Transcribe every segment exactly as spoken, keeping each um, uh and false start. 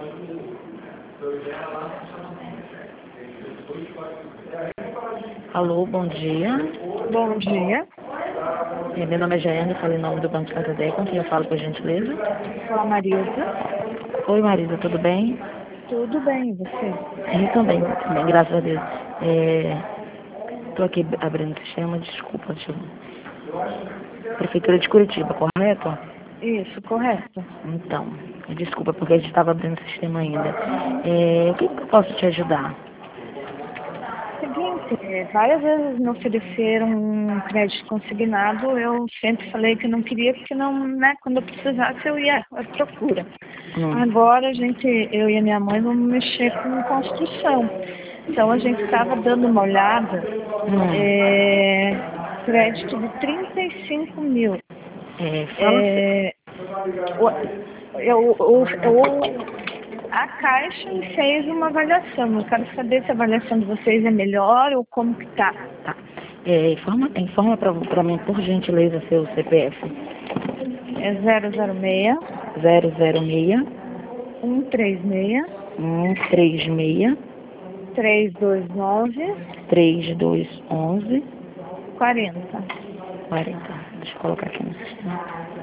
Alô, bom dia. Bom dia. É, Meu nome é Jaiane, falei em nome do Banco Santander. Com quem eu falo, por gentileza? Sou a Marisa. Oi, Marisa, tudo bem? Tudo bem, e você? Eu também, também, graças a Deus. Estou aqui abrindo o sistema, desculpa, deixa eu... Prefeitura de Curitiba, correto? Isso, correto. Então, desculpa, porque a gente estava abrindo o sistema ainda. É, o que que eu posso te ajudar? Seguinte, é, várias vezes me ofereceram um crédito consignado, eu sempre falei que não queria, porque não, né, quando eu precisasse eu ia à procura. Hum. Agora a gente, eu e a minha mãe vamos mexer com construção. Então a gente estava dando uma olhada, Hum. é, crédito de trinta e cinco mil. É, fala... É, o, eu, eu, eu, a Caixa me fez uma avaliação. Eu quero saber se a avaliação de vocês é melhor ou como que tá. Tá. É, informa informa para mim, por gentileza, seu C P F. É zero zero seis, zero zero seis, um três seis, um três seis, três dois nove, três dois um um, quarenta. quarenta. Deixa eu colocar aqui no sistema.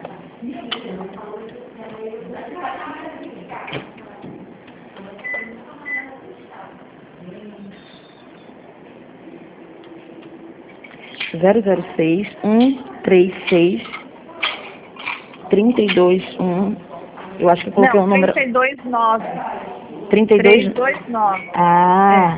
zero zero seis, um três seis, trinta e dois um. Eu acho que eu coloquei o Não, número... trinta e dois nove. trinta e dois... trezentos e vinte e nove. Ah,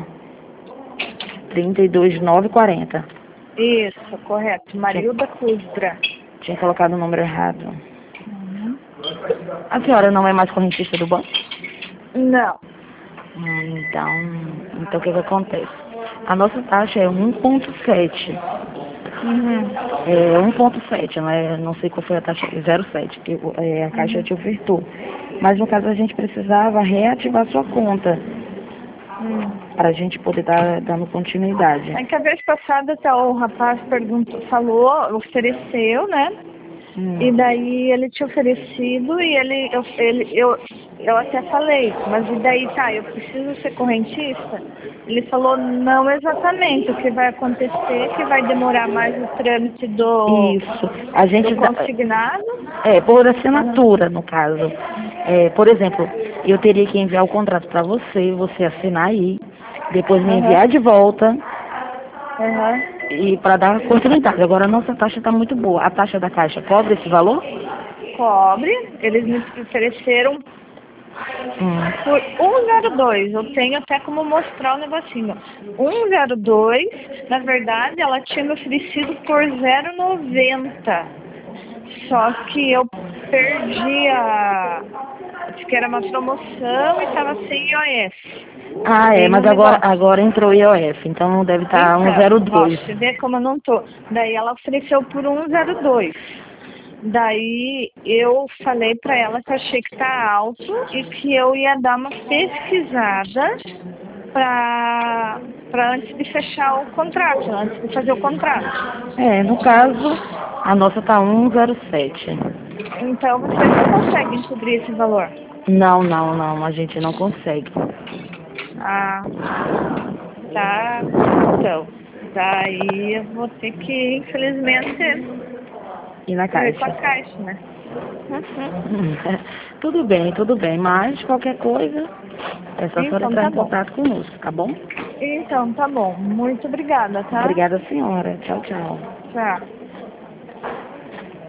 trinta e dois nove quarenta. É. Isso, correto. Marilda Cusbra. Tinha colocado o número errado. Uhum. A senhora não é mais correntista do banco? Não. Hum, Então, então o que que acontece? A nossa taxa é um ponto sete. Uhum. É um ponto sete, não, é, não sei qual foi a taxa, zero vírgula sete, que é, a Caixa Uhum. te ofertou. Mas no caso a gente precisava reativar sua conta Hum. para a gente poder dar dando continuidade. É que a vez passada tá, o rapaz perguntou, falou, ofereceu, né? Hum. E daí ele tinha oferecido e ele, eu, ele, eu, eu até falei, mas e daí tá, eu preciso ser correntista? Ele falou, não exatamente, o que vai acontecer é que vai demorar mais o trâmite do, Isso. A gente do dá, consignado. é, por Uhum. assinatura, no caso. É, por exemplo, eu teria que enviar o contrato para você, você assinar aí, depois me Uhum. enviar de volta Uhum. e para dar continuidade. Agora a nossa taxa está muito boa. A taxa da Caixa cobre esse valor? Cobre, eles me ofereceram Hum. por cento e dois, eu tenho até como mostrar o negocinho. cento e dois, na verdade, ela tinha me oferecido por zero vírgula noventa. Só que eu perdi a... Acho que era uma promoção e estava sem I O S. Ah, é, Tem um mas agora, negócio. agora entrou o I O F, então deve estar um Então, zero ó, dois. você vê como eu não tô. Daí ela ofereceu por cento e dois. Daí eu falei para ela que eu achei que tá alto e que eu ia dar uma pesquisada para para antes de fechar o contrato, antes de fazer o contrato. É, no caso, a nossa tá um zero sete. Então vocês não conseguem cobrir esse valor. Não, não, não, a gente não consegue. Ah, tá. Então, daí eu vou ter que, infelizmente, E na ver com a Caixa. caixa, né? Uhum. Hum, Tudo bem, tudo bem, mas qualquer coisa é só a senhora Então entrar tá em bom. contato conosco, tá bom? Então tá bom. Muito obrigada, tá? Obrigada, senhora. Tchau, tchau. Tchau.